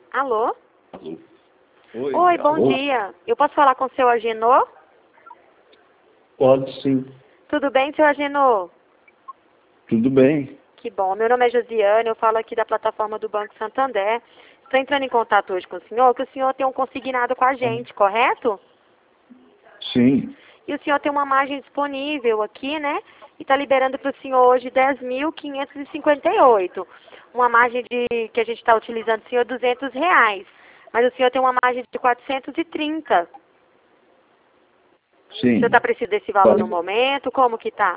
Alô? Alô? Oi, bom alô? dia. Eu posso falar com o seu Agenor? Pode sim. Tudo bem, seu Agenor? Tudo bem. Que bom. Meu nome é Josiane, eu falo aqui da plataforma do Banco Santander. Estou entrando em contato hoje com o senhor, que o senhor tem um consignado com a gente, correto? Sim. E o senhor tem uma margem disponível aqui, né? E está liberando para o senhor hoje 10.558. Uma margem que a gente está utilizando, senhor, R$ 200. Mas o senhor tem uma margem de 430. O Sim. senhor está precisando desse valor no momento? Como que tá?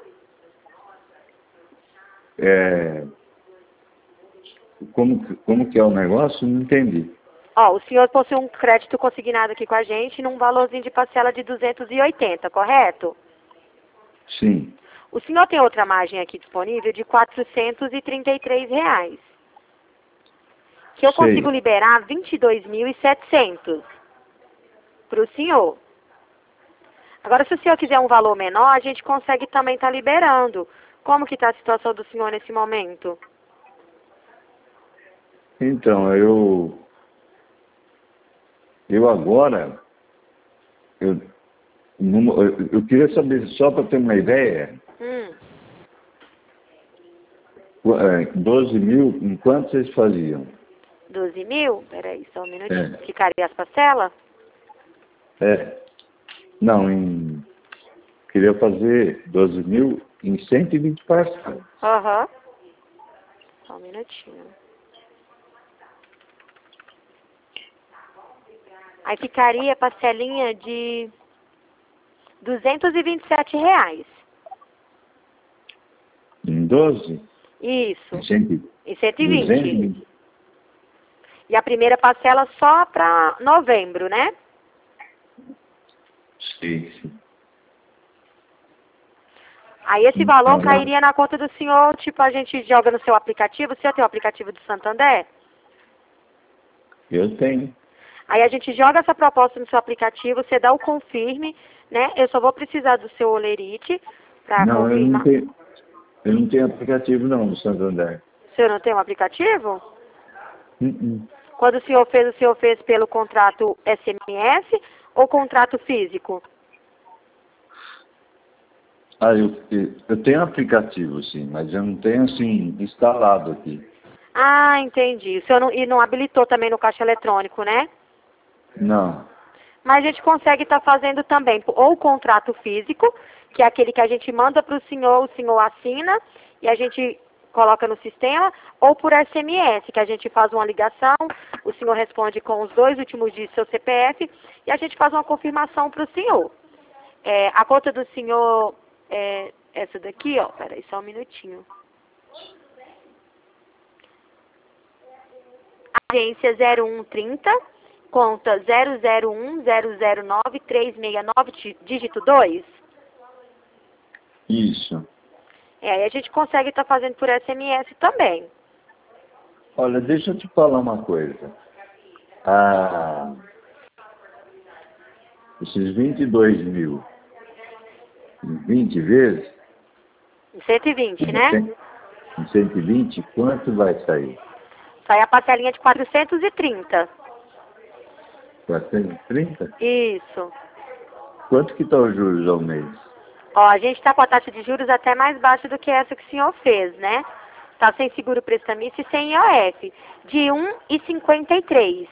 Como que é o negócio? Não entendi. Ó, o senhor possui um crédito consignado aqui com a gente num valorzinho de parcela de 280, correto? Sim. O senhor tem outra margem aqui disponível de R$ 433. Que eu consigo Sei. liberar 22.700 para o senhor. Agora, se o senhor quiser um valor menor, a gente consegue também estar liberando. Como que está a situação do senhor nesse momento? Então, eu agora, eu, eu queria saber, só para ter uma ideia, 12 mil, em quanto vocês faziam? 12 mil? Peraí, só um minutinho. É. Ficaria as parcelas? Não, queria fazer 12 mil em 120 parcelas. Aham. Só um minutinho. Aí ficaria a parcelinha de R$ 227. Em 12? Isso. Em 100, E 120. 220. E a primeira parcela só para novembro, né? Sim, sim. Aí esse valor Então, cairia na conta do senhor, tipo, a gente joga no seu aplicativo. O senhor tem o aplicativo do Santander? eu tenho. Aí a gente joga essa proposta no seu aplicativo, você dá o confirme, né? Eu só vou precisar do seu olerite para Não, confirmar. eu não tenho aplicativo não do Santander. O senhor não tem um aplicativo? Uh-uh. Quando o senhor fez pelo contrato SMS ou contrato físico? Ah, eu tenho aplicativo, sim, mas eu não tenho, assim, instalado aqui. Ah, entendi. O senhor não habilitou também no caixa eletrônico, né? Não. Mas a gente consegue estar fazendo também ou o contrato físico, que é aquele que a gente manda para o senhor assina e a gente coloca no sistema, ou por SMS, que a gente faz uma ligação, o senhor responde com os 2 últimos dígitos do seu CPF e a gente faz uma confirmação para o senhor. A conta do senhor é essa daqui, ó. Peraí, só um minutinho. Agência 0130, conta 001009369, dígito 2. Isso. Aí a gente consegue estar fazendo por SMS também. Olha, deixa eu te falar uma coisa. Ah, esses 22 mil, em 20 vezes, Em 120, né? em 120, quanto vai sair? Sai a parcelinha de 430. 430? Isso. Quanto que está os juros ao mês? Ó, a gente está com a taxa de juros até mais baixa do que essa que o senhor fez, né? Tá sem seguro prestamista e sem IOF. De 1,53.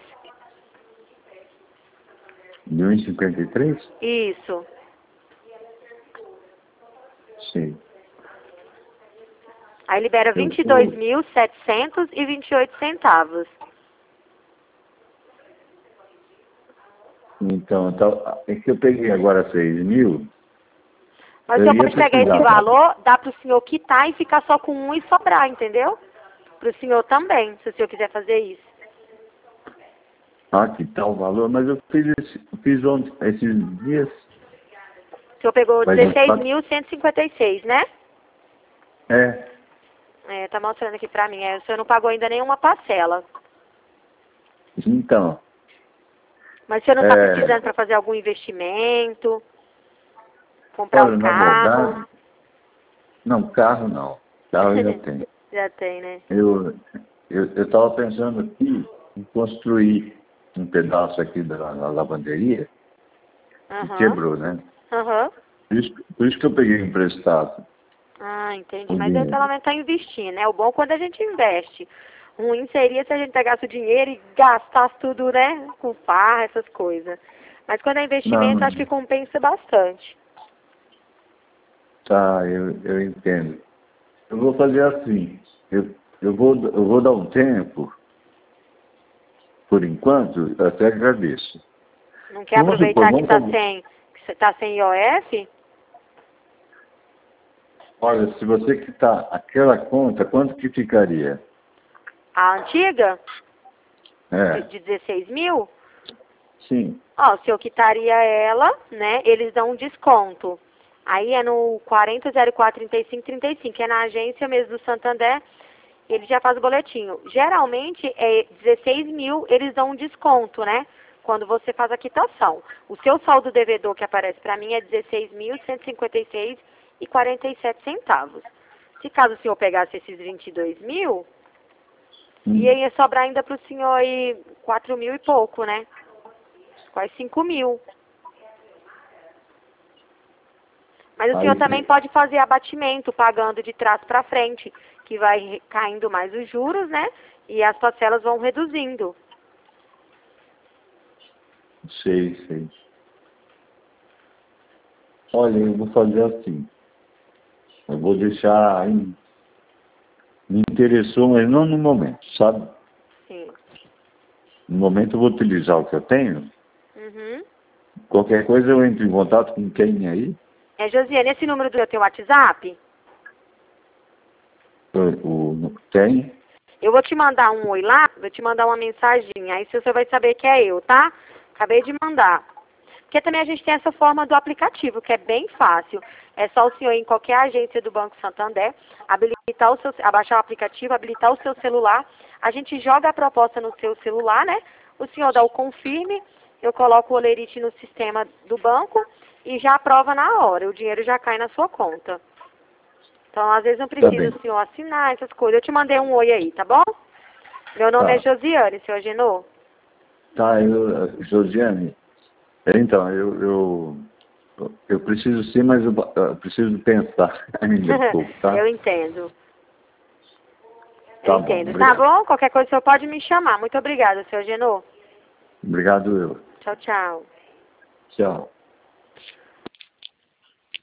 De 1,53? Isso. Sim. Aí libera Eu vou. 22.728 centavos. Então, é que eu peguei agora 6 mil. Mas o Eu senhor ia pode pegar esse precisar. valor, dá para o senhor quitar e ficar só com um e sobrar, entendeu? Para o senhor também, se o senhor quiser fazer isso. Ah, que tal o valor? Mas eu fiz ontem, esses dias. O senhor pegou Vai dar 16.156, né? É. Tá mostrando aqui pra mim. O senhor não pagou ainda nenhuma parcela. Então. Mas o senhor não está precisando para fazer algum investimento? Comprar Olha, um na carro? verdade. Não, carro não. Carro eu já tenho. Já tem, né? Eu estava pensando aqui em construir um pedaço aqui da lavanderia e quebrou, né? Aham. Por isso que eu peguei emprestado Ah, entendi. o Mas aí dinheiro. pelo menos tá investindo, né? O bom é quando a gente investe. Ruim seria se a gente pegasse o dinheiro e gastasse tudo, né? Com farra, essas coisas. Mas quando é investimento, Não, acho que compensa bastante. tá, eu entendo. Eu vou fazer assim. Eu vou dar um tempo, por enquanto, eu até agradeço. Não quer Vamos supor, aproveitar que vamos fazer. que você tá sem IOF? Olha, se você quitar aquela conta, quanto que ficaria? A antiga, É, de 16 mil, sim. ó, se eu quitaria ela, né, eles dão um desconto. Aí é no 40043535, que é na agência mesmo do Santander, ele já faz o boletinho. Geralmente, é 16 mil, eles dão um desconto, né, quando você faz a quitação. O seu saldo devedor que aparece para mim é 16.156,47 centavos. Se caso o senhor pegasse esses 22 mil, ia sobrar ainda para o senhor aí 4 mil e pouco, né? Quase 5 mil. Mas o senhor também Aí, pode fazer abatimento, pagando de trás para frente, que vai caindo mais os juros, né? E as parcelas vão reduzindo. sei. Olha, eu vou fazer assim. Eu vou deixar. Me interessou, mas não no momento, sabe? Sim. No momento eu vou utilizar o que eu tenho. Uhum. Qualquer coisa eu entro em contato com quem aí. Josiane, esse número do teu WhatsApp, Tem. eu vou te mandar um oi lá, vou te mandar uma mensagem, aí você vai saber que é eu, tá? Acabei de mandar. Porque também a gente tem essa forma do aplicativo, que é bem fácil. É só o senhor ir em qualquer agência do Banco Santander, abaixar o aplicativo, habilitar o seu celular. A gente joga a proposta no seu celular, né? O senhor dá o confirme, eu coloco o olerite no sistema do banco e já aprova na hora. O dinheiro já cai na sua conta. Então, às vezes não Tá precisa bem. o senhor assinar essas coisas. Eu te mandei um oi aí, tá bom? Meu nome é Tá. Josiane, senhor Genô. Tá, Josiane. Então, eu preciso sim, mas eu preciso pensar ainda um pouco, tá? Eu entendo. Eu Tá bom, entendo. Tá obrigado. bom? Qualquer coisa o senhor pode me chamar. Muito obrigada, senhor Genô. Obrigado eu. Tchau, tchau. Tchau.